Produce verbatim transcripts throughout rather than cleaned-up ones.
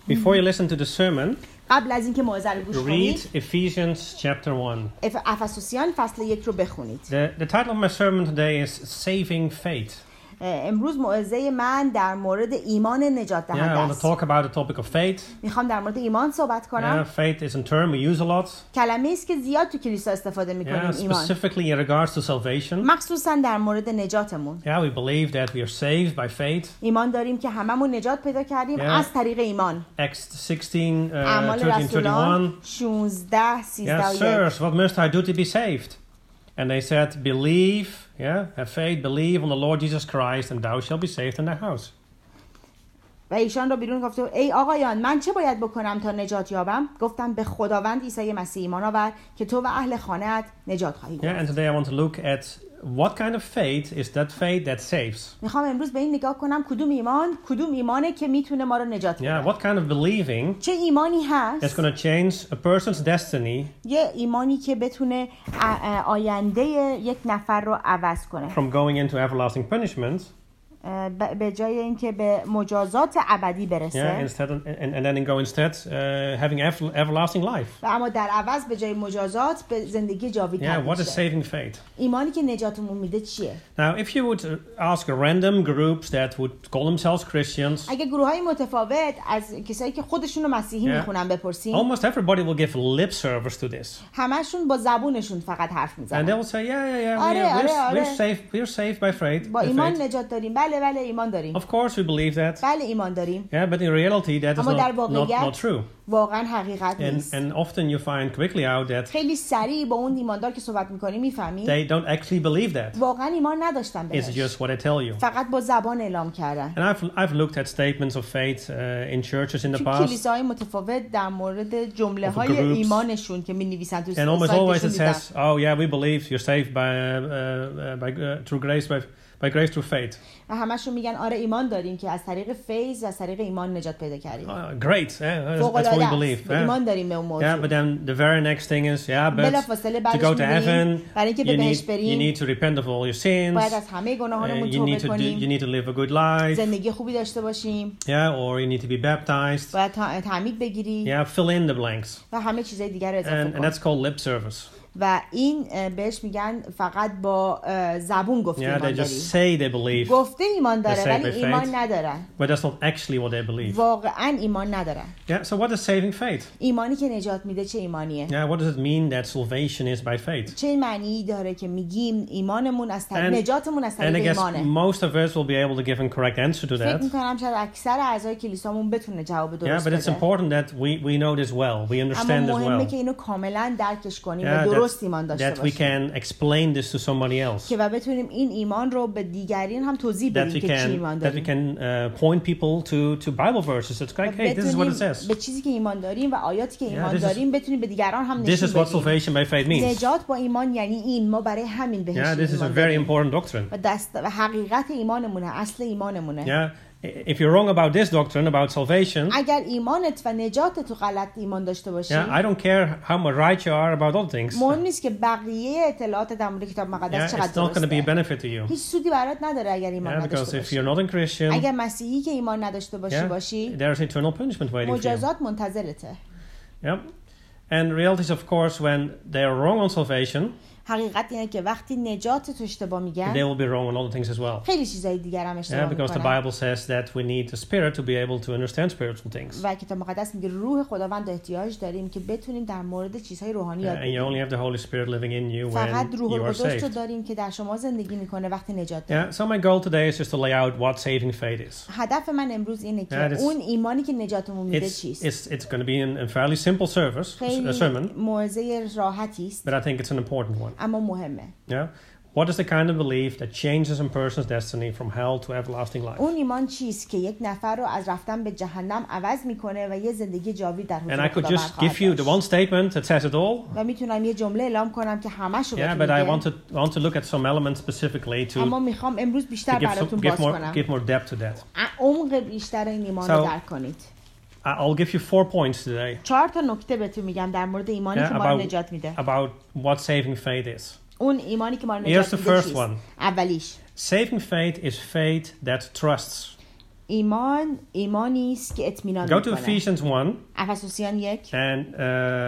Before you listen to the sermon, قبل از اینکه موعظه رو گوش کنید read Ephesians chapter one. اف- افسوسیان فصل یک رو بخونید. The, the title of my sermon today is Saving Faith. اه، امروز موعظه من در مورد ایمان نجات Yeah, I دهنده want to است. talk about the topic of faith. میخوام در مورد ایمان صحبت Yeah, کنم. faith is a term we use a lot. کلمه است که زیاد تو کلیسا استفاده میکنیم. Yeah, ایمان specifically in regards to salvation. مخصوصا در مورد نجاتمون. Yeah, we believe that we are saved by faith. ایمان داریم که هممون نجات پیدا کردیم Yeah. از طریق ایمان. Acts sixteen, uh, اعمال thirteen, رسولان thirty-one. شانزده سیزده Yeah, و یک. sirs, what must I do to be saved? And they said, believe, yeah, have faith, believe on the Lord Jesus Christ, and thou shalt be saved in thy house. و ایشان را بیرون گفت ای آقایان من چه باید بکنم تا نجات یابم؟ گفتم به خداوند عیسی مسیح ایمان آور که تو و اهل خانه‌ات نجات خواهید Yeah, یافت. and today I want to look at what kind of faith is that faith that saves. میخوام امروز به این نگاه کنم کدوم ایمان کدوم ایمانه که میتونه ما رو نجات Yeah, بده. what kind of believing چه ایمانی is هست؟ going to change a person's destiny یه ایمانی که بتونه ا- ا- آینده یک نفر رو عوض کنه. from going into everlasting punishment, اه، ب- به جای اینکه به مجازات ابدی yeah, برسه instead of, and, and then go instead uh, having ever, everlasting life. و اما در عوض به جای مجازات به زندگی جاوید Yeah, تبدیل what is شه. saving faith? ایمانی که نجاتمون میده چیه؟ Now, if you would uh, ask a random groups that would call themselves Christians, اگه گروه های متفاوت از کسایی که خودشون رو مسیحی Yeah. میخونن بپرسیم almost everybody will give lip service to this. همشون با زبونشون فقط حرف And they میزنن. will say, yeah, yeah, yeah, آره، we're, آره، we're, آره. we're, saved, we're saved by faith. با by ایمان faith. نجات داریم. بله بله ایمان داریم. Of course we believe that. بله ایمان داریم. Yeah, but in reality that is اما در not, not, واقعیت not true. واقعا حقیقت And, نیست. and often you find quickly out that خیلی سریع با اون ایماندار که صحبت میکنیم میفهمیم they don't actually believe that. واقعا ایمان نداشتن It's بهش. just what I tell you. فقط با زبان اعلام کردن. And I've, I've looked at statements of faith uh, in churches in the تو past. کلیساهای متفاوت در مورد جمله Of های groups. ایمانشون که می نویسن تو And almost always سایتشون it دیدم. says, oh yeah, we believe you're saved by, uh, uh, by uh, through grace, by, by grace through faith. و همشون میگن آره ایمان داریم که از طریق فیض و از طریق ایمان نجات پیدا کردیم. Uh, great, yeah, that's, فوق that's what we العاده believe. است. Yeah. ایمان داریم به اون Yeah, موضوع. but then the very next thing is, yeah, but بلافاصله to بعدش go to می‌بینیم heaven, برای اینکه به you بهش need, you بریم need to repent of all your sins. باید از همه Uh, گناهانمون you توبه need to do, you کنیم. need to live a good life. زندگی خوبی داشته باشیم. Yeah, or you need to be baptized. باید تا- تعمید بگیری Yeah, fill in the blanks. و همه چیزای دیگر رو اضافه And, and کن. that's called lip service. و این اه، بهش میگن فقط با اه، زبون گفته Yeah, they ایمان just داری. say they believe, گفته ایمان داره They say ولی by ایمان faith. ندارن. but that's not actually what they believe. واقعا ایمان ندارن. Yeah, so what is saving faith? ایمانی که نجات میده چه ایمانیه؟ Yeah, what does it mean that salvation is by faith? چه معنی داره که میگیم ایمانمون از طریق And- نجاتمون از And طریق I guess ایمانه؟ most of us will be able to give a correct answer to فکر that. میکنم شاید اکثر اعضای کلیسامون بتونه جواب Yeah, درست but it's بده. important that we, we know this well, we اما understand this مهمه well. که اینو کاملا درکش کنیم Yeah, و that, درست ایمان داشته that we باشیم. can explain this to somebody else. که و بتونیم این ایمان رو به دیگرین هم توضیح That بدیم we که چی can ایمان that we داریم. can uh, point people to, to Bible verses. It's و like, hey, this is what it بتونیم says. به چیزی که ایمان داریم و آیاتی که ایمان this is- داریم بتونیم به دیگران هم This is نشون what بدیم. salvation by faith means. نجات با ایمان یعنی این ما برای همین بهش Yeah, this is a ایمان very داریم. important doctrine. و دست و حقیقت ایمانمونه، اصل ایمانمونه. Yeah, if you're wrong about this doctrine about salvation, اگر ایمانت و نجات تو غلط ایمان داشته باشی yeah, I don't care how much right you are about other things. مهم نیست که بقیه اطلاعات در مورد کتاب Yeah, مقدس it's چقدر not going to be a درسته. benefit to you. هیچ سودی برات نداره اگر ایمان Yeah, because نداشته if باشی. you're not a Christian, اگر مسیحی که ایمان نداشته باشی yeah, باشی there's eternal punishment waiting for you. مجازات منتظرته. Yep. And reality is, of course, when they are wrong on salvation, حقیقت اینه که وقتی نجات تو اشتباه they میگن will be wrong on other things as well. خیلی چیزای دیگر هم Yeah, اشتباه because the میکنن. Bible says that we need the Spirit to be able to understand spiritual things. و کتاب مقدس میگه روح خداوند احتیاج داریم که بتونیم در مورد چیزهای روحانی Yeah, یاد and you بگیریم. only have the Holy Spirit living in you فقط when روح you are القدس رو saved. داریم که در شما زندگی میکنه وقتی نجات داریم. Yeah, so my goal today is just to lay out what saving faith is. هدف من امروز اینه که Yeah, it's- اون ایمانی که نجاتمون میده It's چیست. it's it's going to be in a fairly simple service, a خیلی sermon, موعظه راحتی است but I think it's an important one. اما مهمه. Yeah, what is the kind of belief that changes a person's destiny from hell to everlasting life? اون ایمان چیست که یک نفر رو از رفتن به جهنم عوض میکنه و یه زندگی جاوید در And حضور I could خداوند just give you خواهد the داشت. one statement that says it all. و میتونم یه جمله اعلام کنم که همش رو Yeah, بهتون but I want میگه. to want to look at some elements specifically to, اما میخوام امروز to بیشتر give some, براتون give باز more کنم. give more depth to that. عمق بیشتر این ایمان رو So- درک کنید. I- I'll give you four points today چهار تا نکته بهتون میگم در مورد ایمانی Yeah, که ما رو about- نجات میده. about what saving faith is. اون ایمانی که ما رو Here's نجات the میده first چیست؟ one. اولیش Saving faith is faith that trusts. ایمان ایمانی است که اطمینان Go to میکنه. Ephesians one افسوسیان یک and uh,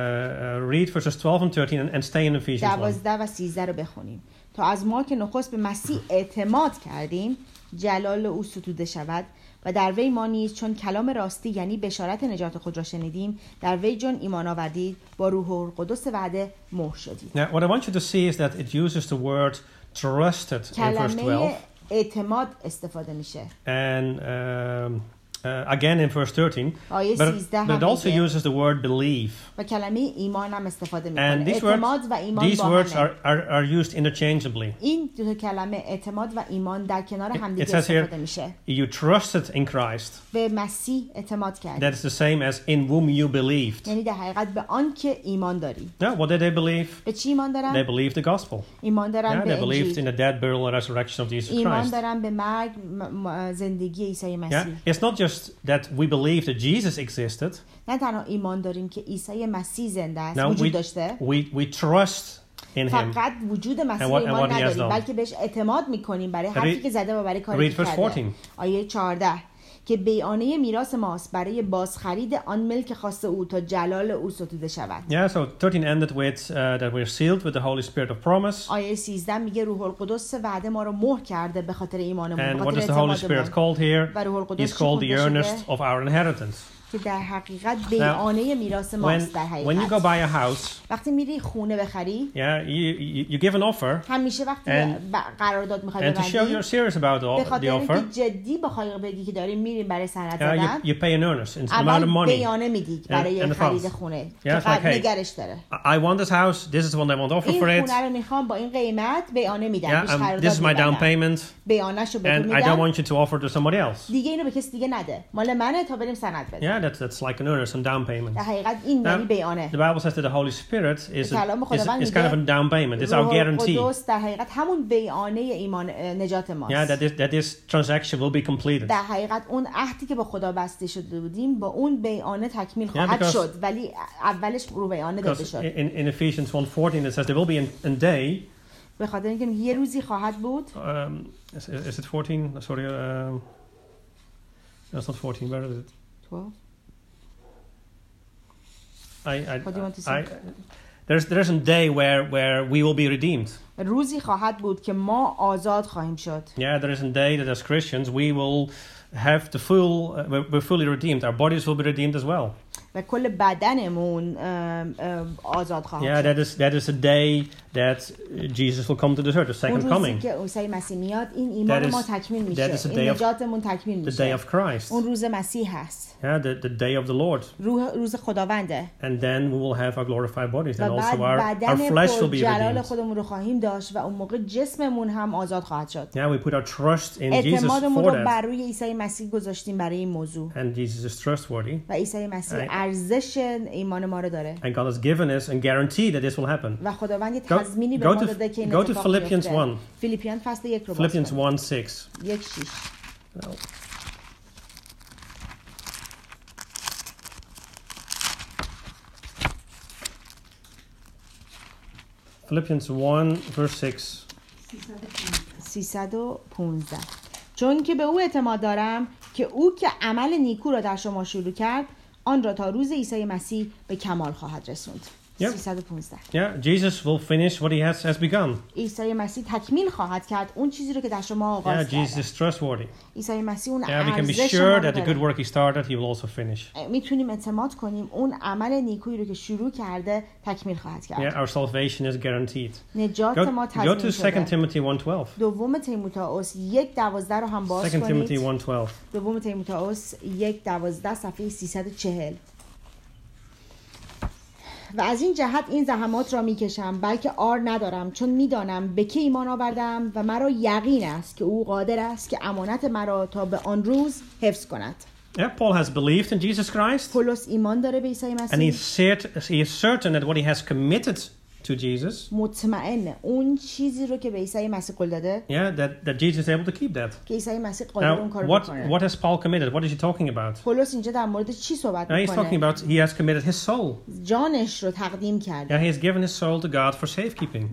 uh, read verses twelve and thirteen and, and stay in Ephesians one. دوازده و سیزده رو بخونیم. تا از ما که نخست به مسیح اعتماد کردیم جلال او ستوده شود و در وی ما نیز چون کلام راستی یعنی بشارت نجات خود را شنیدیم در وی جون ایمان آوردید با روح القدس وعده مهر شدید. Now, what I want you to see is that it uses the word trusted in verse twelve. کلمه اعتماد استفاده میشه. And um, uh, again in verse thirteen. آیه But, سیزده but it هم also میگه uses the word believe. و کلمه ایمان هم استفاده And میکنه. these اعتماد words, و ایمان these با words همه. are, are, are used interchangeably. این دو کلمه اعتماد و ایمان در کنار It همدیگه says here, استفاده میشه. you trusted in Christ. به مسیح اعتماد کردی. That is the same as in whom you believed. یعنی در حقیقت به آن که ایمان داری. Yeah, what did they believe? به چی ایمان They دارن؟ believed the gospel. ایمان دارن Yeah, به they believed in انجیل. the death, burial, and resurrection of Jesus ایمان Christ. دارن به مرگ م- م- زندگی عیسی Yeah, مسیح. it's not just that we believe that Jesus existed. نه تنها ایمان داریم که عیسی مسیح زنده است، Now وجود we, داشته. we, we trust in him. فقط وجود مسیح And what- and ایمان what he has نداریم done. بلکه بهش اعتماد میکنیم برای حرفی Read- که زده و برای کاری read که verse کرده. fourteen. آیه چهارده که بیانه میراث ماست برای بازخرید آن ملک خاص او تا جلال او ستوده شود. Yeah, so thirteen ended with uh, that we're sealed with the Holy Spirit of promise. آیه سیزده میگه روح القدس وعده ما رو مهر کرده به خاطر ایمانمون، به And what خاطر is the Holy Spirit اعتمادمون. called here? و روح القدس He's چی called the خونده earnest شده؟ of our inheritance. که در حقیقت بیانه میراث When, ماست در when you go حقیقت. buy a house, وقتی میری خونه بخری yeah, you, you, you give an offer, همیشه وقتی And- ب- قرارداد میخوای and to show ببندی you're serious about به the, the خاطر offer, اینکه جدی بخوای بگی که داریم میریم برای سند yeah, زدن you, you pay an earnest, it's an amount of اول money. بیانه میدی برای and the خرید funds. خونه Yeah, که it's like, قبل hey, نگرش داره. I I want this house, this is what I want to offer این for it. خونه رو میخوام با این قیمت بیانه میدم. Yeah, پیش um, قرارداد this is my down می‌بندم. payment, بیانه‌شو به تو and I don't میدم. want you to offer to somebody else. دیگه اینو به کسی دیگه نده. مال منه تا بریم سند بدیم. Yeah, that's that's like an earnest and down payment. در حقیقت این یعنی Now, بیانه. the Bible says that the Holy Spirit is, a, کلام is, خداوند is kind of a میگه down payment. It's our روح guarantee. القدس در حقیقت همون بیانه ایمان نجات ماست. Yeah, that this, that this transaction will be completed. در حقیقت اون عهدی که با خدا بسته شده بودیم با اون بیانه تکمیل خواهد because- شد ولی اولش رو بیانه داده Because شد. in, in Ephesians one fourteen it says there will be a, a day. به خاطر اینکه یه روزی خواهد بود. Um, is, is it fourteen? Sorry, um, that's not fourteen. Where is it? twelve I, I, What do you want to say? I, there's there's a day where where we will be redeemed. روزی خواهد بود که ما آزاد خواهیم شد. Yeah, there is a day that as Christians we will have the full, uh, we're, we're fully redeemed. Our bodies will be redeemed as well. و کل بدنمون ام، ام، آزاد خواهد Yeah, شد. that is that is a day that Jesus will come to the earth, the اون second روزی coming, که عیسی مسیح میاد این ایمان That is- ما تکمیل that میشه. is the این day of- نجاتمون تکمیل the day میشه. of Christ. اون روز مسیح هست. Yeah, the, the day of the Lord. روح روز خداونده. And then we will have our glorified bodies, and و بعد also our, our بدن flesh will پر be جلال redeemed. خودمون رو خواهیم داشت و اون موقع جسممون هم آزاد خواهد شد. Yeah, we put our trust in Jesus اعتمادمون for رو بر that, روی عیسی مسیح گذاشتیم برای این موضوع and Jesus is trustworthy, و عیسی مسیح I- ارزش ایمان ما رو داره and God has given us and guaranteed that this will happen. و خداوند یه Go- تضمینی به go ما to- داده که این go to اتفاق Philippians بیفته. one. فیلیپیان فصل یک رو باز Philippians کنید. one six. یک شیش. Philippians one verse six. سیصد و پانزده چون که به او اعتماد دارم که او که عمل نیکو را در شما شروع کرد آن را تا روز عیسی مسیح به کمال خواهد رسوند. Yep. سیصد و پانزده Yeah, Jesus will finish what he has, has begun. عیسی مسیح تکمیل خواهد کرد اون چیزی رو که در شما Yeah, آغاز Jesus کرده. is trustworthy. عیسی مسیح اون Yeah, we can be ارزش ما sure رو that the good داره. work he started, he will also finish. میتونیم اعتماد کنیم اون عمل نیکویی رو که شروع کرده تکمیل خواهد Yeah, کرد. our salvation is guaranteed. نجات Go, ما go to تضمین Second شده. Timothy one twelve. دوم تیموتائوس یک دوازده رو هم باز Second Timothy کنید. one twelve. دوم تیموتائوس یک دوازده صفحه سیصد و چهل. و از این جهت این زحمات را میکشم بلکه آر ندارم چون میدانم به که ایمان آوردم و مرا یقین است که او قادر است که امانت مرا تا به آن روز حفظ کند. Yeah, Paul has believed in Jesus Christ, پولس ایمان داره به عیسی and he's مسیح. cert- he is certain that what he has committed to Jesus, مطمئن اون چیزی رو که به عیسی مسیح قول داده yeah, that, that Jesus is able to keep that. که عیسی مسیح قادر اون Now, کارو what بکنه. what has Paul committed? What is he talking about? پولس اینجا در مورد چی صحبت Now he's talking میکنه؟ about he has committed his soul. جانش رو تقدیم Yeah, کرده. he has given his soul to God for safekeeping.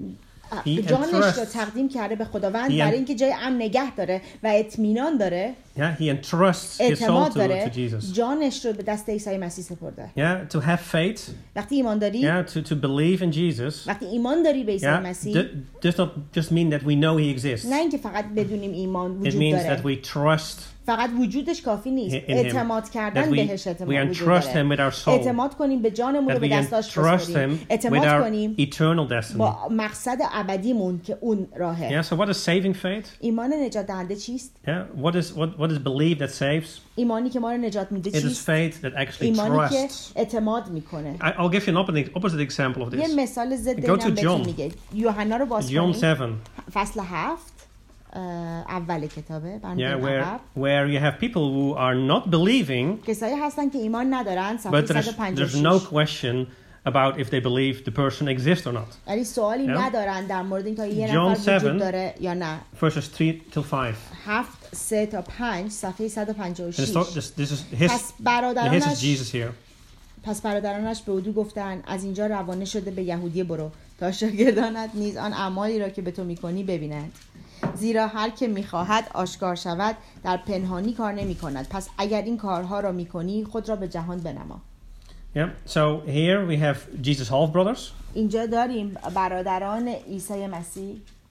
he جانش را entrusts, تقدیم کرده به خداوند He برای en- اینکه جای امن نگه داره و اطمینان داره، yeah, he entrusts his soul اعتماد to, داره، to Jesus. جانش رو به دست عیسی مسیح سپرده. Yeah, to have faith, وقتی ایمان داری، yeah, to, to believe in Jesus, وقتی ایمان داری به عیسی yeah, مسیح، d- does not just mean that we know he exists. نه اینکه فقط بدونیم ایمان It وجود means داره، that we trust فقط وجودش کافی نیست، in him, اعتماد کردن that we, بهش we اعتماد وجود entrust him داره. with our soul, اعتماد کنیم به جانمون رو that به we دستاش entrust بسپاریم، him with اعتماد our کنیم eternal destiny. با مقصد ابدیمون که اون راهه. Yeah, so what is saving faith? ایمان نجات دهنده چیست؟ Yeah, what is what what is belief that saves? ایمانی که ما رو نجات میده It is چیست؟ faith that actually ایمانی که trusts. اعتماد میکنه. I, I'll give you an opposite, opposite example of یه this. مثال ضد Go to اینم بهتون John. میگه. یوحنا رو باز John کنیم. seven, فصل هفت اه، اول کتابه. yeah, برمی‌گردیم where عقب. where you have people who are not believing, کسایی هستن که ایمان ندارن. صفحه but there's صد و پنجاه و there's no شش. question about if they believe the person exists or not. ولی سوالی Yeah. ندارن در مورد اینکه یه John نفر seven. وجود داره یا نه. Verses three till five. هفت سه تا پنج صفحه صد و پنجاه و And it's شش. talk, this, this is his. پس Yeah, his is برادرانش Jesus here. پس برادرانش به او گفتند از اینجا روانه شده به یهودیه برو تا شاگردانت نیز آن اعمالی را که به تو میکنی ببینند، زیرا هر که میخواهد آشکار شود در پنهانی کار نمی کند. پس اگر این کارها را میکنی خود را به جهان بنما. Yeah. So here we have Jesus' half brothers. اینجا داریم برادران عیسی مسیح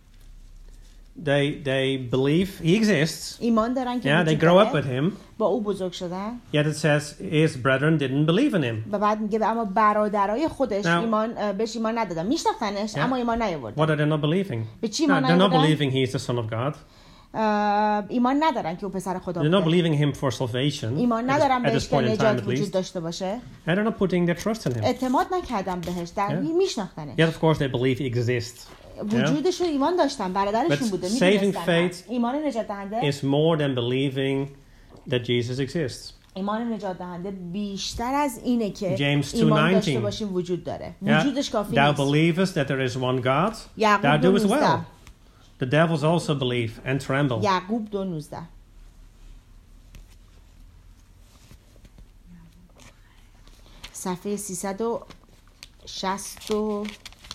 They they believe he exists. ایمان دارن که Yeah, they وجود grow up داره. with him. با او بزرگ شدن. Yet it says his brethren didn't believe in him. و بعد میگه اما برادرای خودش Now- ایمان اه، بهش ایمان ندادن، میشناختنش Yeah. اما ایمان نیاوردن. What are they not believing? به چی No, ایمان they're not نیاوردن؟ believing he is the son of God. اه، ایمان ندارن که او پسر خدا They're not بوده. believing him for salvation ایمان at this, ندارن at this بهش point که in time نجات at وجود least. داشته باشه. And they're not putting their trust in him. اعتماد نکردن بهش، در Yeah. میشناختنش. Yet of course they believe he exists. وجودش رو ایمان داشتن، برادرشون But بوده، saving میدونستن. faith ایمان نجات دهنده It's more than believing that Jesus exists. ایمان نجات دهنده بیشتر از اینه که James two ایمان داشته nineteen. باشیم وجود داره. Yeah. وجودش کافی Thou نیست. believest that there is one God. یعقوب Thou دو doest نوزده. well. The devils also believe and tremble. یعقوب دو نوزده. صفحه سیصد و شصت و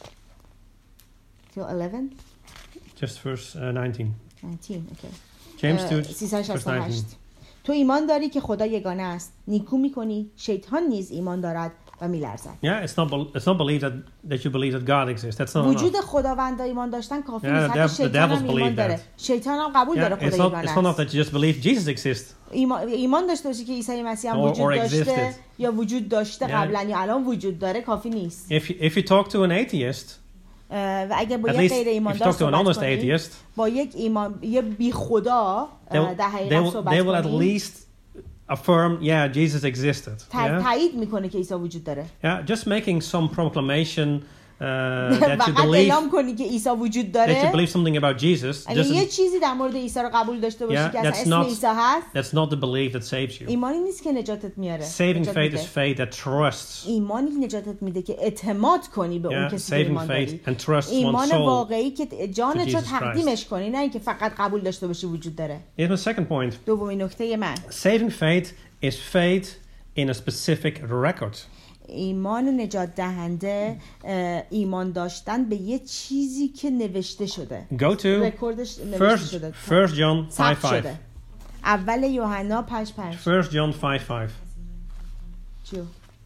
eleven Just verse uh, nineteen. nineteen okay. James اه، two, سیصد و verse شصت و هشت. nineteen. تو ایمان داری که خدا یگانه است، نیکو میکنی، شیطان نیز ایمان دارد و میلرزد. Yeah, it's not bel- it's not believed that, that you believe that God exists. That's not وجود enough. خداوند ایمان داشتن کافی Yeah, نیست. the حتی dev- the شیطان devils هم ایمان believe داره. that. شیطان هم قبول Yeah, داره it's خدا not it's not یگانه enough است. that you just believe Jesus exists. ایمان, ایمان داشته باشی که عیسی مسیح هم Or- وجود or داشته existed. یا وجود داشته Yeah. قبلا یا الان وجود داره کافی نیست. If you, if you talk to an atheist, اه، و اگر با at یک least غیر if ایماندار you talk to an صحبت honest کنی، atheist, با یک ایمان یه بی خدا they will, در they حقیقت will, صحبت they will at کنی، least affirm, yeah, Jesus existed. ت- Yeah? تایید میکنه که عیسی وجود داره. Yeah, just making some proclamation uh, that you فقط believe اعلام کنی که عیسی وجود that you داره. believe something about Jesus. اگه یه Doesn't, چیزی در مورد عیسی رو قبول داشته باشی Yeah, که اصلا that's اسم not- عیسی هست، that's not the belief that saves you. ایمانی نیست که نجاتت میاره. Saving نجات faith میده. is faith that trusts. ایمانی که نجاتت میده که اعتماد کنی به اون Yeah, کسی که saving ایمان faith داری. and trusts one's ایمان soul. واقعی که جانت رو Jesus تقدیمش کنی، نه اینکه فقط قبول داشته باشی وجود داره. Here's my second point. دومین نکته من، Saving faith is faith in a specific record. ایمان نجات دهنده اه، ایمان داشتن به یه چیزی که نوشته شده. Go to رکوردش نوشته First, شده. First John five ثبت five. شده. اول یوحنا پنج پنج. First John five five. چیو؟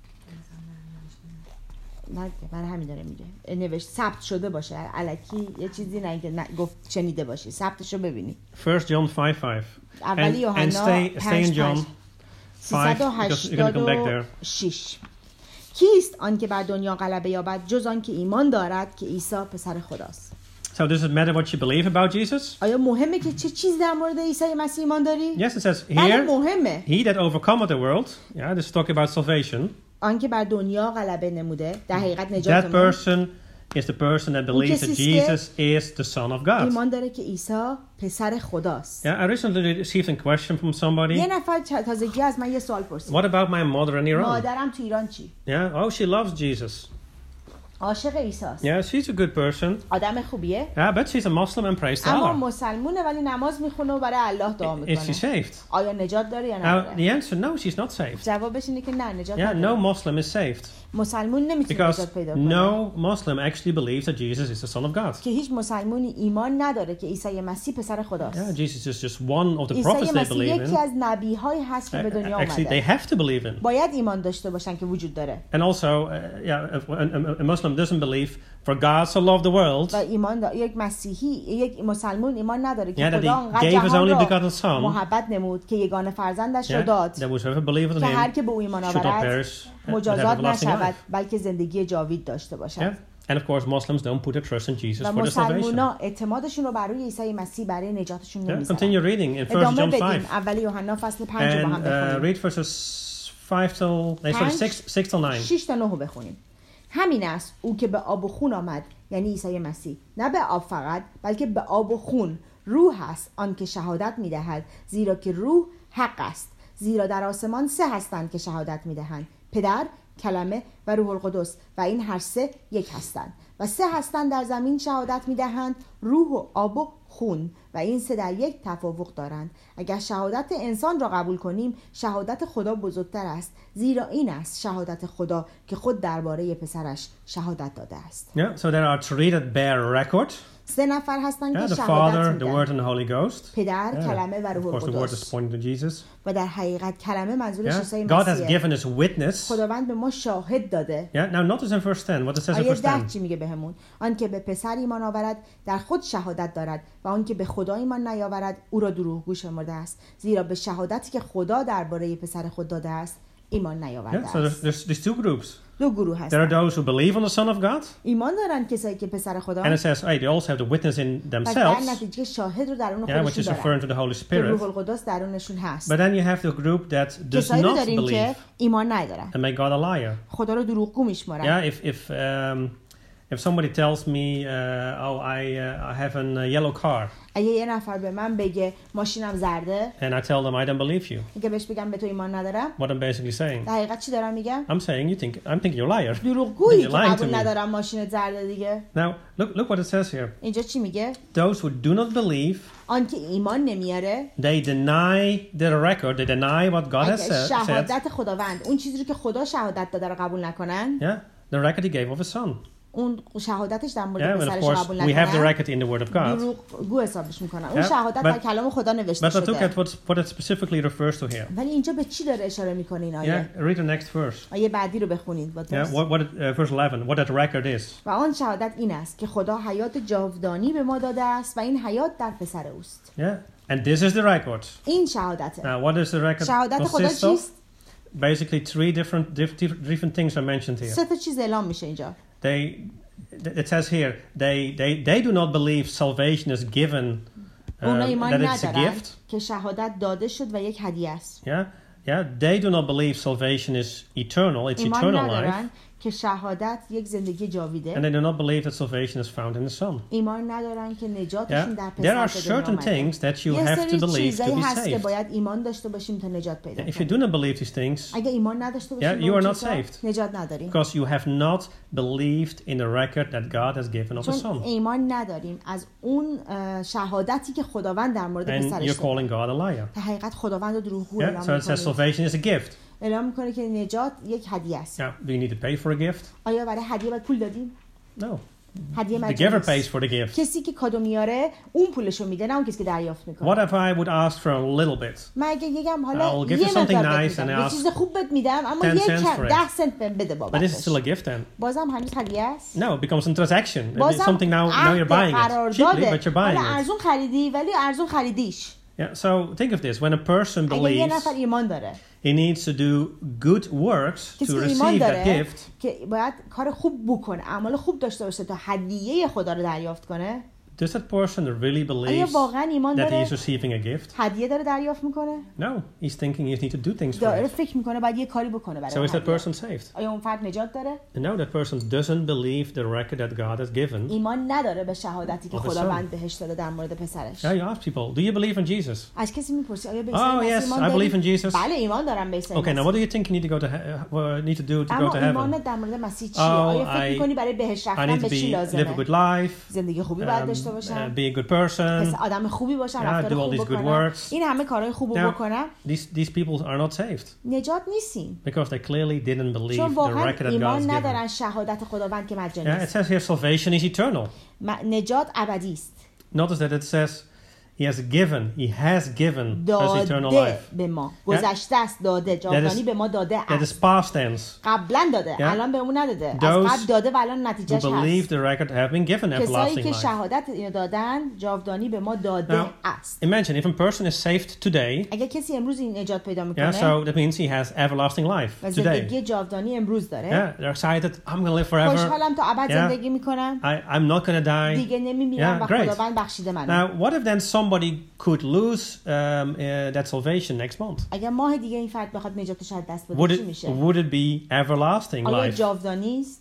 نه برای همین داره میگه نوشت ثبت شده باشه، الکی یه چیزی نه که نه- گفت شنیده باشی، ثبتشو ببینی. First John five five. اول And, and یوحنا stay, stay in John five because you're going to come back there. سیصد و هشتاد و شش. کیست آن که بر دنیا غلبه یابد جز آن که ایمان دارد که عیسی پسر خداست. So does it matter what you believe about Jesus? آیا مهمه که چه چیز در مورد عیسی مسیح ایمان داری؟ Yes, it says بله here, مهمه. he that overcometh the world, yeah, this is talking about salvation, آن که بر دنیا غلبه نموده در حقیقت نجات that ما person is the person that believes that کسی است که Jesus is the Son of God. ایمان داره که عیسی پسر خداست. Yeah, I recently received a question from somebody. یه نفر چ- تازگی از من یه سوال پرسید. What about my mother in Iran? مادرم تو ایران چی؟ Yeah, oh, she loves Jesus. عاشق عیسی است. Yeah, she's a good person. آدم خوبیه. Yeah, but she's a Muslim and prays to اما Allah. مسلمونه ولی نماز میخونه و برای الله دعا Is she میکنه. saved? آیا نجات داره یا Now, نداره؟ the answer, no, she's not saved. جوابش اینه که نه نجات Yeah, no نداره. Muslim is saved. مسلمون نمیتونه Because نجات پیدا کنه. no Muslim actually believes that Jesus is the Son of God. که هیچ مسلمونی ایمان نداره که عیسی مسیح پسر خداست. Yeah, Jesus is just one of the عیسی prophets they مسیح believe یکی in. از نبی‌هایی هست که به دنیا Actually, they اومده. have to believe in. باید ایمان داشته باشن که وجود داره. And also, uh, yeah, if a, a Muslim doesn't believe for God so loved the world, و ایمان دا... یک مسیحی یک مسلمون ایمان نداره که yeah, that خدا he انقدر gave his جهان only را begotten Son, محبت نمود که یگانه فرزندش را yeah, داد that whosoever believeth in که هر him که به او ایمان should not آورد perish, uh, but have مجازات everlasting نشود life. بلکه زندگی جاوید داشته باشد. Yeah? And of course, Muslims don't put their trust in Jesus و for their salvation. مسلمونا اعتمادشون رو بر روی عیسی مسیح برای نجاتشون Yeah, نمیذارن. continue reading in First ادامه John بدیم. five. اول یوحنا فصل پنج رو با هم And uh, بخونیم. read verses five till, no, sorry, پنج، six, six till nine. شش تا نه رو بخونیم. همین است او که به آب و خون آمد، یعنی عیسی مسیح، نه به آب فقط بلکه به آب و خون. روح است آن که شهادت می‌دهد، زیرا که روح حق است. زیرا در آسمان سه هستند که شهادت می‌دهند: پدر، کلمه و روح القدس، و این هر سه یک هستند. و سه هستند در زمین شهادت می‌دهند: روح و آب و خون، و این سه در یک تفاوت دارند. اگر شهادت انسان را قبول کنیم، شهادت خدا بزرگتر است، زیرا این است شهادت خدا که خود درباره پسرش شهادت داده است. Yeah, so there are three that bear record. سه نفر هستند Yeah, که the شهادت Father, the میدن: Word, and the Holy Ghost. پدر، Yeah. کلمه و روح Of course, the Word is القدس. pointing to Jesus. و در حقیقت کلمه منظورش Yeah. عیسی God has مسیحه. given us witness. خداوند به ما شاهد داده. Yeah. Now notice in verse ten what it says in آیه verse ده ten. چی میگه بهمون؟ آن که به پسر ایمان آورد در خود شهادت دارد و آن که به خدا ایمان نیاورد او را دروغگو شمرده است، زیرا به شهادتی که خدا درباره پسر خود داده است ایمان نیاورده Yeah. So است. there's, there's these two groups. دو گروه There are هستند. those who believe on the Son of God, ایمان دارن کسایی که پسر خدا and it says, hey, they also have the witness in و در themselves. نتیجه شاهد رو درون Yeah, which خودشون is referring دارن to the Holy که روح Spirit. القدس درونشون هست. But then you have the group that does کسایی رو not داریم believe که ایمان ندارن، and make God a liar. خدا رو دروغگو میشمارن. Yeah, if if um, if somebody tells me, uh, oh, I uh, I have a yellow car, اگه یه نفر به من بگه ماشینم زرده، and I tell them I don't believe you, اگه بهش بگم به تو ایمان ندارم، what I'm basically saying, در حقیقت چی دارم میگم؟ I'm saying you think I'm thinking you're a liar. دروغگویی You're که lying to قبول me. ندارم ماشینت زرده دیگه. Now look look what it says here. اینجا چی میگه؟ Those who do not believe, آن که ایمان نمیاره، they deny their record, they deny what God has اگه said. said. شهادت خداوند، اون چیزی رو که خدا شهادت داده رو قبول نکنن، Yeah, the record he gave of his son. اون شهادتش در Yeah, مورد and of پسرش course قبول we have the نکنن، record in the Word of God. دروغگو حسابش میکنن. اون Yeah, شهادت but- در کلام خدا نوشته But let's look شده. at what what it specifically refers to here. ولی اینجا به چی داره اشاره میکنه این Yeah, آیه؟ read the next verse. آیه بعدی رو بخونید با Yeah, درست. what what it, uh, verse eleven. What that record is. و آن شهادت این است که خدا حیات جاودانی به ما داده است و این حیات در پسر اوست. Yeah, and this is the record. این شهادته. Now, what does the record شهادت خدا consist of? چیست؟ Basically, three different diff, diff- different things are mentioned here. سه تا چیز اعلام میشه اینجا. They, it says here, they they they do not believe salvation is given, uh, اونا ایمان that it's a ندارن gift. که شهادت داده شد و یک هدیه است. Yeah, yeah. They do not believe salvation is eternal. It's ایمان eternal life. ندارن که شهادت یک زندگی And جاویده. they do not believe that salvation is found in the Son. ایمان ندارن که نجاتشون Yeah, در there پسر are به دنیا certain آمده. things that you یه have to سری believe to چیزایی be هست که saved. باید ایمان داشته باشیم تا نجات پیدا If you کنیم. do not believe these things, اگه ایمان نداشته Yeah, باشیم you به are اون not چیزها، saved. نجات نداریم. because you have not believed in the record that God has given of His چون Son, ایمان نداریم از اون اه، شهادتی که خداوند در مورد and پسرش you're داده. calling God a liar. در حقیقت خداوند رو دروغگو Yeah, اعلام so it says می‌کنه. salvation is a gift. اعلام میکنه که نجات یک هدیه است. Yeah, do you need to pay for a gift? آیا برای هدیه باید پول دادیم؟ No. هدیه The giver مجانی pays است. for the gift. کسی که کادو میاره اون پولشو میده، نه اون کسی که دریافت میکنه. What if I would ask for a little bit? من اگه بگم حالا I'll give یه you something مقدار nice بهت and میدم، یه ask چیز خوب بهت میدم، اما ten یک cents کم for it. ده سنت بهم بده But is it بابتش. still a gift then? بازم هنوز هدیه است. No, it becomes a transaction. It's بازم something now. Now you're buying it cheaply, قرارداده. but you're buying حالا it. ارزون خریدی ولی ارزون خریدیش. Yeah. So think of this: when a person اگه یه believes, نفر ایمان داره، he needs to do good works to کسی که ایمان receive that داره gift. که باید کار خوب بکنه، اعمال خوب داشته باشه تا هدیه خدا رو دریافت کنه. does that person really آیا believe واقعا ایمان that he داره is receiving a gift? هدیه داره دریافت میکنه؟ No, he's thinking he needs to do things for داره it. فکر میکنه باید یه کاری بکنه برای So is that هدیه. person saved? آیا اون فرد نجات داره؟ No, that person doesn't believe the record that God has given. ایمان نداره به شهادتی که Of the خداوند بهش داده در مورد پسرش. Now you ask people, do you believe in Jesus? از کسی میپرسی آیا به عیسی Oh مسیح yes, ایمان I داری؟ believe in Jesus. بله ایمان دارم به عیسی Okay, now مسیح. what do you think you need to go to he- uh, need to do to go اما to ایمانت heaven? در مورد مسیح چیه؟ Oh, آیا فکر I- میکنی برای بهش I رفتن need به to چی be live a لازمه؟ good life, زندگی خوبی باید um, داشته uh, باشم. be a good person. مثل آدم خوبی باشم، Yeah, رفتار do all خوب these good بکنم. works. این همه کارهای خوب Now, رو بکنم. these these people are not saved نجات نیستیم. because they clearly didn't believe چون the واقعا record that God has ایمان given. ندارن شهادت خداوند که مجانی Yeah, it است. says here salvation is eternal. م- نجات ابدی است. Notice that it says he has given, he has given us eternal داده life. به ما. گذشته است داده. جاودانی به ما داده That is است. past tense. قبلا داده. Yeah. الان بهمون نداده. از Those قبل داده و الان Who نتیجهش believe هست. the record have been given کسایی everlasting که life. شهادت اینو دادن جاودانی به ما داده Now, است. imagine if a person is saved today, اگه کسی امروز این نجات پیدا yeah, میکنه so that means he has everlasting life و today. زندگی جاودانی امروز داره، Yeah, they're excited. I'm going to live forever. خوشحالم تا ابد Yeah. زندگی میکنم، I, I'm not going to die. دیگه نمیمیرم Yeah, و great. خداوند بخشیده منم. Now, what if then somebody could lose um, uh, that salvation next month? اگر ماه دیگه این فرد بخواد نجاتش از دست Would بده چی it میشه؟ would it be everlasting آیا life? جاودانی است؟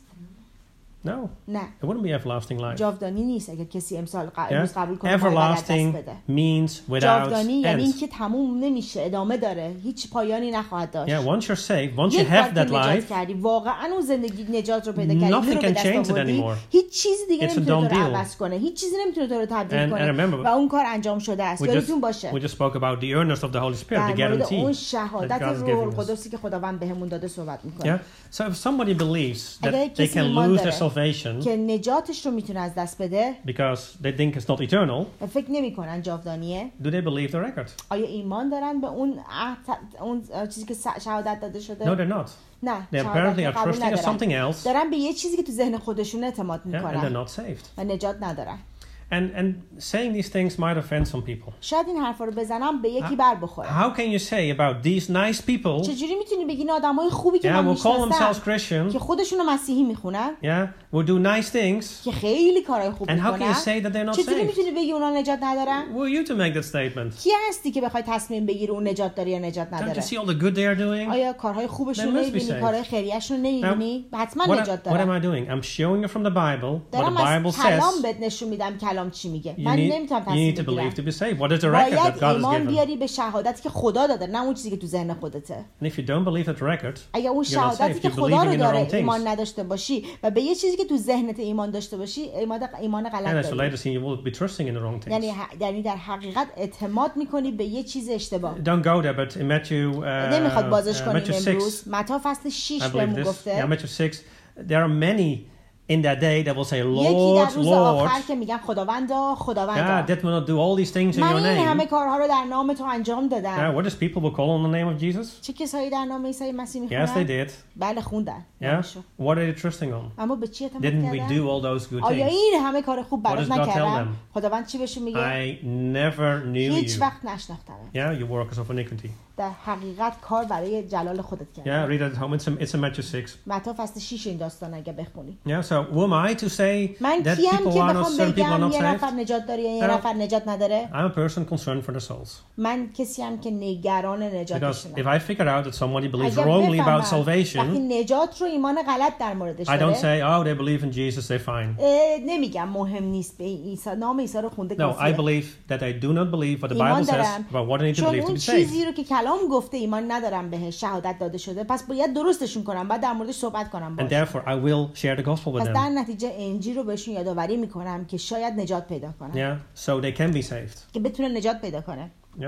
No, نه، it wouldn't be everlasting life. جاودانی نیست. اگر کسی امسال ق- Yeah? امروز قبول کنه ماه بعد از دست Everlasting بده. means without جاودانی یعنی end. اینکه تموم نمیشه، ادامه داره، هیچ پایانی نخواهد داشت. Yeah, once you're saved, once you یک بار have که that نجات life, کردی، واقعا اون زندگی نجات رو پیدا کردی، nothing اینو رو به can دست change it آوردی، anymore. هیچ چیزی دیگه It's a نمیتونه تو done رو deal. عوض کنه، هیچ چیزی نمیتونه تو رو تبدیل And- کنه and remember, و اون کار انجام شده است. we just, یادتون باشه we just spoke about the earnest of the Holy Spirit, the در مورد guarantee اون that شهادت God is روح giving us. القدسی که خداوند بهمون داده صحبت میکنه. Yeah. So if somebody believes that اگر they کسی can ایمان lose their داره salvation که نجاتش رو میتونه از دست بده because they think it's not eternal, و فکر نمیکنن جاودانیه، do they believe the record? آیا ایمان دارن به اون عهد- اون چیزی که س- شهادت داده شده؟ No, they're not. نه، They شهادت apparently رو are قبول trusting in ندارن. something else, دارن به یه چیزی که تو ذهن خودشون اعتماد yeah, and they're میکنن not saved. و نجات ندارن. And and saying these things might offend some people. شاید این حرفا رو بزنم به یکی بر بخوره. How can you say about these nice people, چجوری میتونی بگین آدمای خوبی که yeah, من will call themselves میشناسم Christian, که خودشون رو مسیحی میخونن، yeah, will do nice things, که خیلی کارهای خوب and how can you میکنن، say that they're not چطوری saved? میتونی بگی اونا نجات ندارن؟ Who are you to make that statement? کی هستی که بخوای تصمیم بگیری اون نجات داره یا نجات Don't you نداره؟ see all the good they are doing? آیا کارهای خوبشون They رو must be نمیبینی؟ saved. کارهای خیریه‌شون رو نمیبینی؟ حتما What, am, نجات what am دارن. I doing? I'm showing you from the Bible what the دارم Bible از says. کلام بهت نشون میدم کلام چی میگه. You من need, نمیتونم you تصمیم need to believe to بگیرم. be saved. What is the record that باید God has ایمان given? بیاری به شهادتی که خدا داده، نه اون چیزی که تو ذهن خودته. And if you don't believe that record, اگه اون you're not شهادتی saved. که You're خدا believing رو in the داره wrong things. ایمان نداشته باشی و به یه چیزی که تو ذهنت ایمان داشته باشی، ایمان ایمان And غلط as you داری. later see, you will be trusting in the wrong یعنی things. ح- یعنی در حقیقت اعتماد میکنی به یه چیز اشتباه. Don't go there, but in Matthew, uh, نمیخواد بازش uh, کنیم Matthew امروز. six, متی فصل شش I believe بهمون this. Yeah, گفته Matthew six. There are many in that day that will say, یکی در Lord, روز Lord, آخر که میگن خداوندا yeah, خداوندا that will not do all these things in من your این همه name. کارها رو در نام تو انجام Yeah, دادم. what does people will call on the name of Jesus? چه کسایی در نام عیسی مسیح Yes, they میخونن؟ did. بله خوندن. Yeah. نامشو. What are they trusting on? اما به چی اعتماد Didn't we کردن؟ do all those good آیا things? این همه کار خوب برات What does God tell نکردم؟ them? خداوند چی بهشون میگه؟ I never knew هیچ you. وقت نشناختم. Yeah, you workers of iniquity. در حقیقت کار برای جلال خودت Yeah, کردم. read it at home. It's in, it's in Matthew six. متی فصل شش این داستان اگه بخونی. Yeah, so who am I to say من that کیم people که are not, بخوام certain people are بگم not یه saved? نفر نجات داره یا یه No. نفر نجات نداره؟ I'm a person concerned for the souls. من کسی هم که نگران Because نجاتشونم. if I figure out that somebody believes اگر wrongly about بفهمم وقتی salvation, نجات رو ایمان غلط در موردش I don't داره، say, oh, they believe in Jesus, they're fine. اه، نمیگم مهم نیست به عیسی، نام عیسی رو خونده No, I کافیه. believe that I do not believe what the ایمان Bible says دارم about what I need to چون believe to اون be saved. چیزی رو که کلام گفته ایمان ندارم بهش شهادت داده شده، پس باید درستشون کنم، بعد در موردش صحبت کنم And باش. therefore, I will share the gospel with پس در them. نتیجه انجیل رو بهشون یادآوری میکنم که شاید نجات پیدا کنن، Yeah, so they can be saved. که بتونه نجات پیدا کنه. Yeah.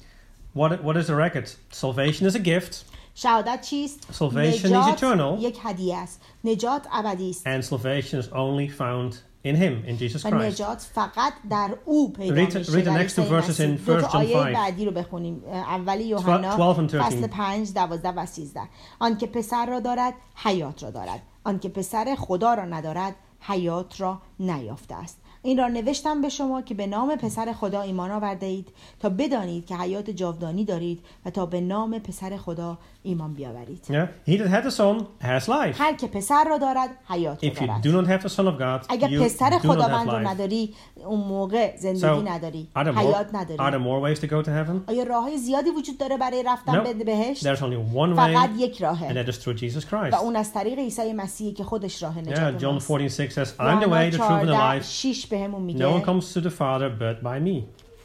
What What is the record? Salvation is a gift, شهادت چیست؟ Salvation is نجات eternal. یک هدیه است. نجات ابدی است. and salvation is only found in Him, in Jesus و Christ. نجات فقط در او پیدا Read- میشه. read the در next two عیسی verses مسیح. in دو تا First John آیه five. بعدی رو بخونیم. اولی یوحنا twelve and thirteen. فصل پنج دوازده و سیزده. آن که پسر را دارد حیات را دارد، آن که پسر خدا را ندارد حیات را نیافته است. این را نوشتم به شما که به نام پسر خدا ایمان آورده اید تا بدانید که حیات جاودانی دارید و تا به نام پسر خدا ایمان بیاورید. Yeah, he that hath the Son has life. هر که پسر را دارد حیات را If you دارد. do not have the Son of God, اگر you پسر do not خداوند have رو life. نداری اون موقع زندگی So, نداری، are there حیات more, are نداری. there more ways to go to heaven? آیا راههای زیادی وجود داره برای رفتن No. به بهشت؟ There's only one way, فقط یک and راهه that is through Jesus و Christ. اون از طریق عیسی مسیحی که خودش راه Yeah, نجات John ماست. fourteen six says, I'm the way, the truth, and the چهارده life. شش بهمون No one میگه comes to the Father but by me.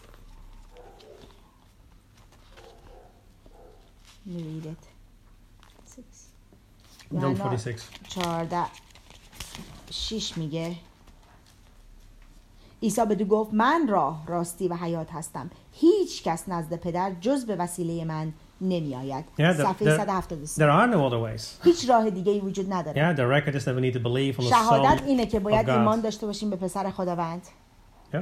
read it. John forty-six. چهارده شش میگه عیسی بدو گفت من راه، راستی و حیات هستم، هیچ کس نزد پدر جز به وسیله من نمی آید. Yeah, there, صفحه there, صد و هفتاد و سه. there are no other ways. هیچ راه دیگه ای وجود نداره. Yeah, the record is that we need to believe on the شهادت Son اینه که of باید ایمان God. داشته باشیم به پسر خداوند. Yeah.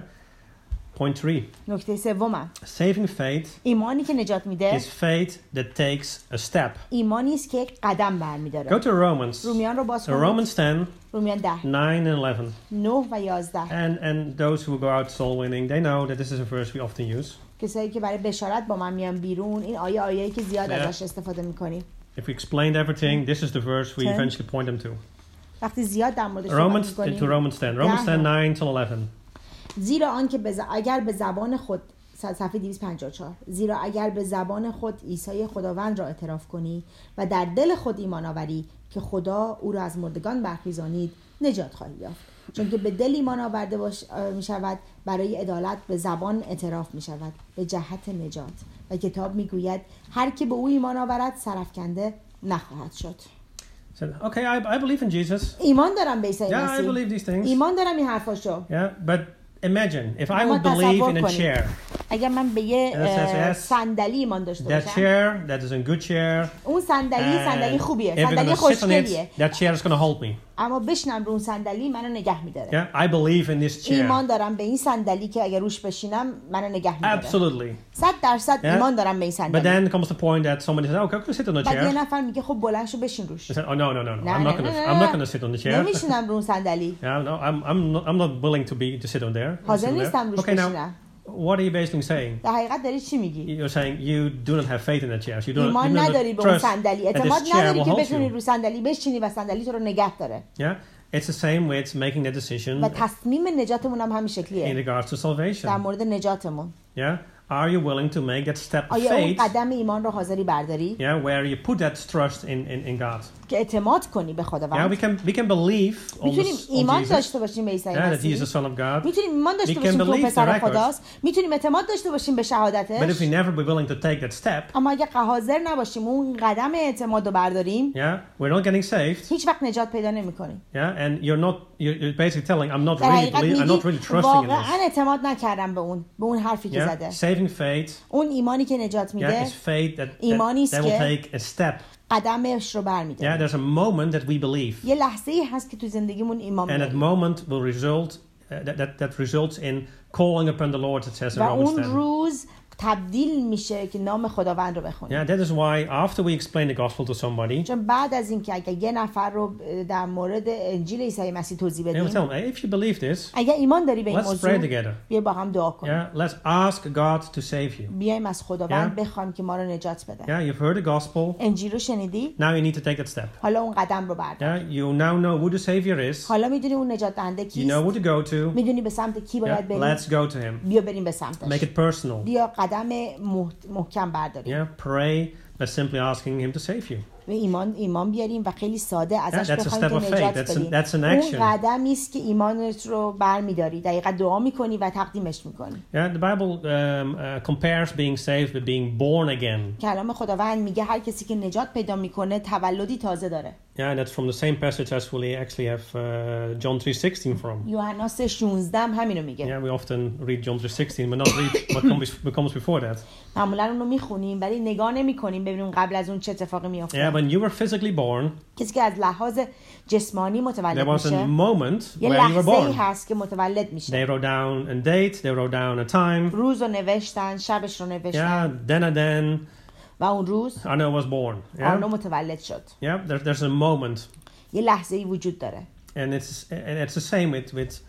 Point three. نکته سوم، Saving faith ایمانی که نجات میده is faith that takes a step. ایمانی است که یک قدم Go برمیداره. to Romans. رومیان رو باز So کنید. Romans ten, رومیان ده nine and eleven. نه و یازده. And and those who go out soul winning, they know that this is a verse we often use. کسایی که برای بشارت با من میان بیرون، این آیه آیه‌ای که زیاد Yeah. ازش استفاده میکنیم. If we explained everything, this is the verse we Ten. eventually point them to. وقتی زیاد در موردش صحبت Romans to میکنیم. Romans ten. Romans ten, nine till eleven. زیرا آن که بز... اگر به زبان خود صفحه دویست و پنجاه و چهار زیرا اگر به زبان خود عیسی خداوند را اعتراف کنی و در دل خود ایمان آوری که خدا او را از مردگان برخیزانید، نجات خواهی یافت. چون که به دل ایمان آورده باش می شود برای عدالت، به زبان اعتراف می شود به جهت نجات. و کتاب می گوید هر که به او ایمان آورد سرافکنده نخواهد شد. Said, okay, I, I believe in Jesus. ایمان دارم به عیسی Yeah, I مسیح. believe these things. ایمان دارم این حرفاشو. Yeah, but imagine if I اما would believe تصور in a کنید. chair. اگر من به یه And it says, اه، yes, صندلی ایمان داشته That باشم، chair, that is a good chair. اون صندلی And صندلی خوبیه، if you're صندلی going to sit on خوشگلیه، it, that chair is going to hold me. اما بشنم رو اون صندلی منو نگه میداره. Yeah, I believe in this chair. ایمان دارم به این صندلی که اگر روش بشینم منو نگه میداره. Absolutely. صد درصد Yeah. ایمان دارم به این But صندلی. then comes the point that somebody says, "Oh, go sit on the بعد یه chair." نفر میگه خب بلند شو بشین روش. I said, "Oh no, no, no, no! نه I'm not نه going to. نه I'm not نه. going to sit on the chair." نمیشینم رو اون صندلی. Yeah, no, I'm, I'm not. I'm not willing to be to sit on there. حاضر Sit on there. نیستم روش Okay, now, بشینم. what are you basically saying? در حقیقت داری چی میگی؟ You're saying you do not have faith in that chair. So you do not, you ایمان do نداری not به اون trust صندلی، that اعتماد this chair نداری will که hold بتونی you. رو صندلی بشینی و صندلی تو رو نگه داره. Yeah, it's the same with making that decision و تصمیم نجاتمون هم همین in شکلیه. regards to salvation. در مورد نجاتمون. Yeah, are you willing to make that step of آیا اون faith? قدم ایمان رو حاضری برداری Yeah, where you put that trust in in, in God. که اعتماد کنی به Yeah, خداوند؟ we can we can believe on, میتونیم this, on ایمان Jesus. داشته باشیم به عیسی Yeah, that he is مسیح. the Son of God. میتونیم ایمان داشته We can باشیم که اون believe پسر the record. خداست. میتونیم اعتماد داشته باشیم به But if شهادتش. we never be willing to take that step, اما اگه حاضر نباشیم اون قدم اعتماد رو برداریم، yeah, we're not getting saved. هیچ وقت نجات پیدا نمیکنیم. Yeah, and you're not you're, you're basically telling I'm not در really حقیقت believe, I'm not really میگی trusting in واقعا this. اعتماد نکردم به اون به اون حرفی که Yeah, زده. saving faith. اون ایمانی که نجات Yeah, میده is faith that, that, ایمانی است that will که take a step. قدمش رو Yeah, برمیداره. there's a moment that we believe, یه لحظه ای هست که تو زندگیمون ایمان and that میاریم moment will result uh, that, that that results in calling upon the Lord. It says in و Romans اون ten. روز تبدیل میشه که نام خداوند رو بخونیم. Yeah, that is why after we explain the gospel to somebody, چون بعد از اینکه اگه یه نفر رو در مورد انجیل عیسی مسیح توضیح they will بدیم، tell them, hey, if you believe this, اگه ایمان داری به این let's pray موضوع، together. بیا با هم دعا کنیم. Yeah, let's ask God to save you. بیایم از خداوند Yeah. بخوایم که ما رو نجات بده. Yeah, you've heard the gospel. انجیل رو شنیدی؟ Now you need to take that step. حالا اون قدم رو بردار. Yeah, you now know who the Savior is. حالا میدونی اون نجات دهنده You کیست؟ know who to go to. میدونی به سمت کی Yeah, باید بریم؟ let's go to Him. بیا بریم به Make سمتش. it personal. بیا قدم مح- محکم برداریم. Yeah, pray by simply asking Him to save you. و ایمان ایمان بیاریم و خیلی ساده ازش Yeah, that's a بخوایم step که of faith. نجات That's an- بدیم. that's an اون action. قدمی است که ایمانت رو برمیداری، دقیقاً دعا میکنی و تقدیمش میکنی. Yeah, the Bible um, uh, compares being saved with being born again. کلام خداوند میگه هر کسی که نجات پیدا میکنه تولدی تازه داره. Yeah, that's from the same passage as we actually have uh, John three sixteen from. یوحنا سه شانزده هم همینو میگه. Yeah, we often read John three sixteen, but not read what comes, what comes before that. معمولا اونو میخونیم ولی نگاه نمیکنیم ببینیم قبل از اون چه اتفاقی میفته. Yeah, when you were physically born, کسی که از لحاظ جسمانی متولد there was a میشه، moment یه where you were لحظه ای born. هست که متولد میشه. They wrote down a date, they wrote down a time. روز رو نوشتن، شبش رو Yeah, نوشتن then and then و اون روز Arno was born. آرنو Yeah, متولد شد. yeah. There, there's a moment, یه لحظه ای وجود داره. and it's and it's the same with with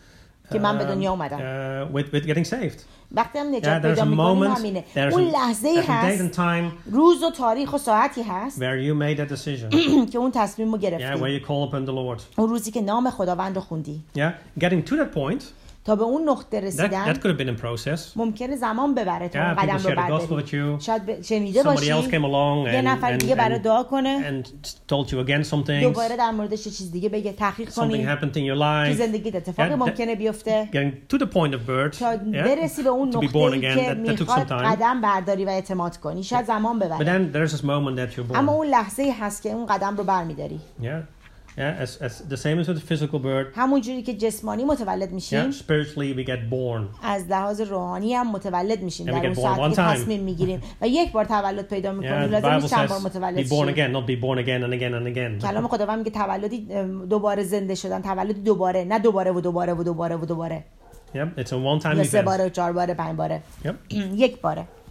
که من به دنیا um, اومدم. uh, with, with getting saved. وقتی هم Yeah, نجات there's پیدا a میکنیم moment, همینه. there's اون a, لحظه ای there's a date هست، and time روز و تاریخ و ساعتی هست where you made that decision. که اون تصمیم رو Yeah, گرفتی. where you call upon the Lord. اون روزی که نام خداوند رو خوندی. Yeah, getting to that point, تا به اون نقطه that, رسیدن that could have been in process. ممکنه زمان ببره تا اون Yeah, people قدم رو shared the gospel برداری. with you. شاید ب- شنیده Somebody باشی else came along یه and, نفر and, دیگه برای and, دعا کنه، and told you again something. دوباره در موردش یه چیز دیگه بگه، تحقیق Something کنی happened in your تو life. زندگیت اتفاقی Yeah, that- ممکنه بیفته Getting to the point of birth, تا yeah, برسی به اون to be born نقطه‌ای again, که that, that took some میخواد time. قدم برداری و اعتماد کنی. شاید زمان But ببره، then there's this moment that you're اما born. اون لحظه‌ای هست که اون قدم رو برمیداری. Yeah, yeah. As, as the same as with the physical birth. همون جوری که جسمانی متولد Yeah, میشیم، spiritually we get born. از لحاظ روحانی هم متولد میشیم. And we در اون get born ساعتی one که time. تصمیم میگیریم و یک بار تولد پیدا Yeah, میکنیم. the لازم Bible نیست چند says بار متولد be born شیم. again, not be born again and again and again. کلام خداوند میگه تولدی ام، دوباره زنده شدن، تولدی دوباره، نه دوباره و دوباره و دوباره و دوباره Yep, it's a one-time یا سه event. باره و چهار باره پنج باره Yep. یک باره.